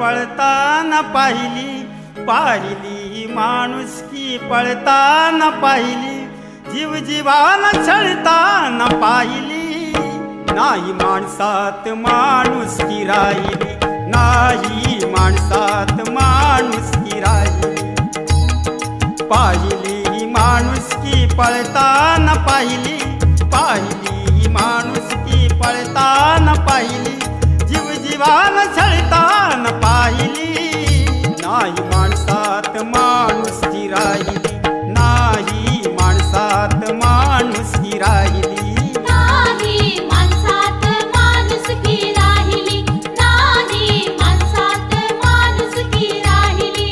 पळताना पाहिली, पाहिली माणुसकी पळताना पाहिली, जीव जीवाला छळताना पाहिली, नाही माणसात माणुसकी राहिली, नाही माणसात माणुसकी राहिली. पाहिली माणुसकी पळताना पाहिली, पाहिली माणुसकी पळताना पाहिली, जीव जीवाला छळताना पाहिली, नाही माणसात माणुसकी राहिली, नाही माणसात माणुसकी राहिली. नाही माणसात माणुसकी राहिली, नाही माणसात माणुसकी राहिली.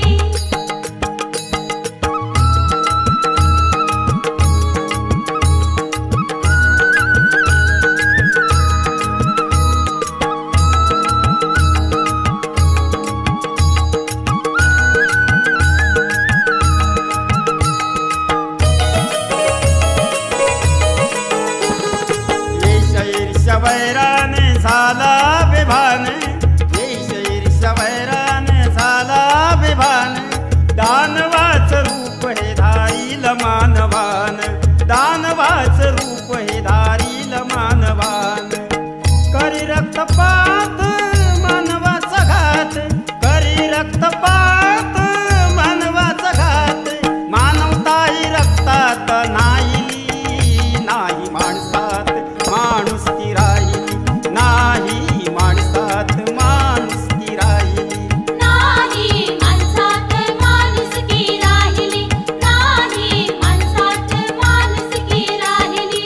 वैराने झाला बेभान, ईर्ष्या वैराने झाला बेभान, दानवाच रूप हे धारील मानवान, दानवाच रूप हे धारील मानवान. करी रक्तपात मानवाचा घात, करी रक्तपात मानवाचा घात, मानवता ही रक्तात नाहीली, नाही माणसात माणुसकी राहिली, नाही माणसात माणुसकी राहिली. नाही माणसात माणुसकी राहिली, नाही माणसात माणुसकी राहिली.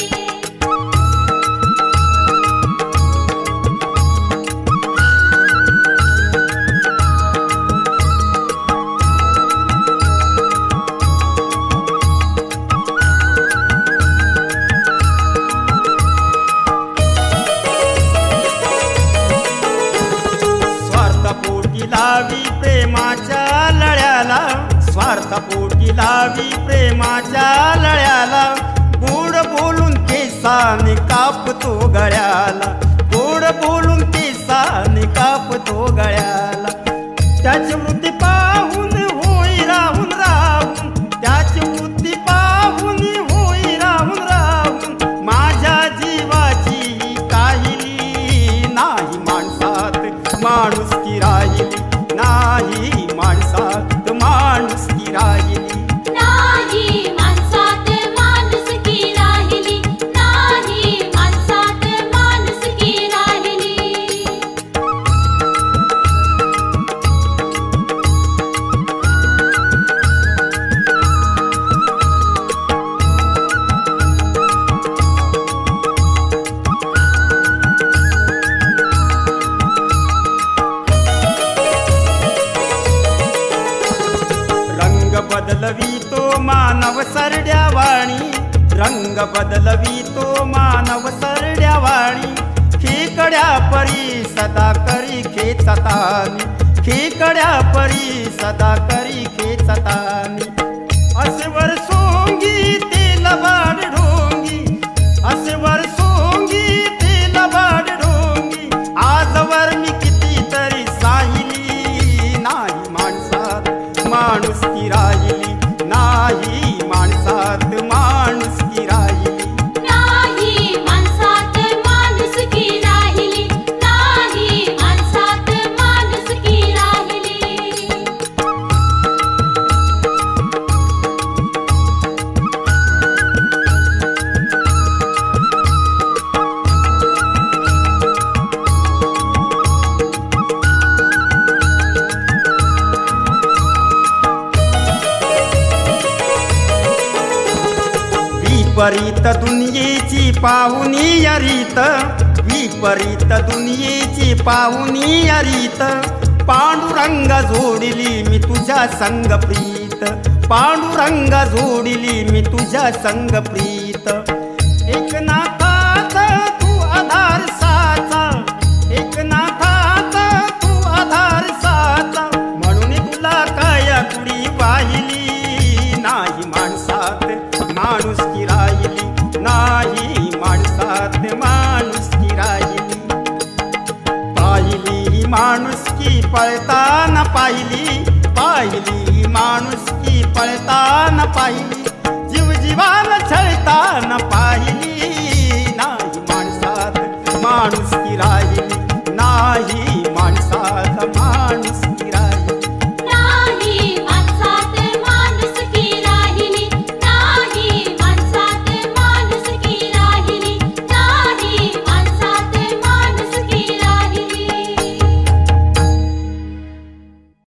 स्वार्थपोटी लावी प्रेमाच्या लळ्याला, स्वार्थपोटी लावी प्रेमाच्या लळ्याला, गोड बोलून केसाने कापतो गळ्याला, गोड बोलून केसाने कापतो गळ्याला. त्याची वृत्ती पाहून होई राहून राहून, त्याची वृत्ती पाहून होई राहून राहून, माझ्या जीवाची काहिली, नाही माणसात माणुसकी राहिली, नाही माणसात माणुसकी राहिली. नाही माणसात माणुसकी राहिली, नाही माणसात माणुसकी राहिली. रंग बदलवी तो मानव सरड्यावाणी, रंग बदलवी तो मानव सरड्यावाणी, खेकड्या परी सदा करी खेचतानी, खेकड्या परी सदा करी खेचतानी. असेवर सोंगी तेल बाड ढोंगी, असेवर सोंगी तेल बाड ढोंगी, आजवर मी कितीतरी साहिली, नाही माणसात माणुसकी राहिली, नाही माणसात माणुसकी राहिली. नाही माणसात माणुसकी राहिली, नाही माणसात माणुसकी राहिली. विपरीत दुनियेची पाहुनी रीत, विपरीत दुनियेची पाहुनी रीत, पांडुरंग जोडली मी तुझ्या संग प्रीत, पांडुरंग जोडली मी तुझ्या संग प्रीत. एकनाथाचा तू आधार साचा, एकनाथाचा तू आधार साचा, म्हणून तुला काया कुडी पाहिली, नाही माणसात माणुसकी राहिली, नाही माणसात माणुसकी राहिली. पाहिली माणुसकी पळताना पाहिली माणुसकी पळताना पाहिली जीव जीवाला छळताना पाहिली